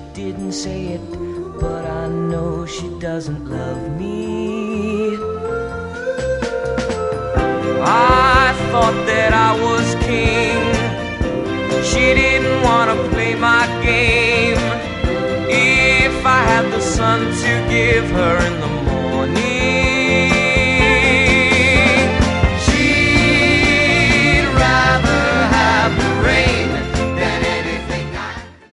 didn't say it, but I know she doesn't love me. I thought that I was king. She didn't want to play my game. If I had the sun to give her in the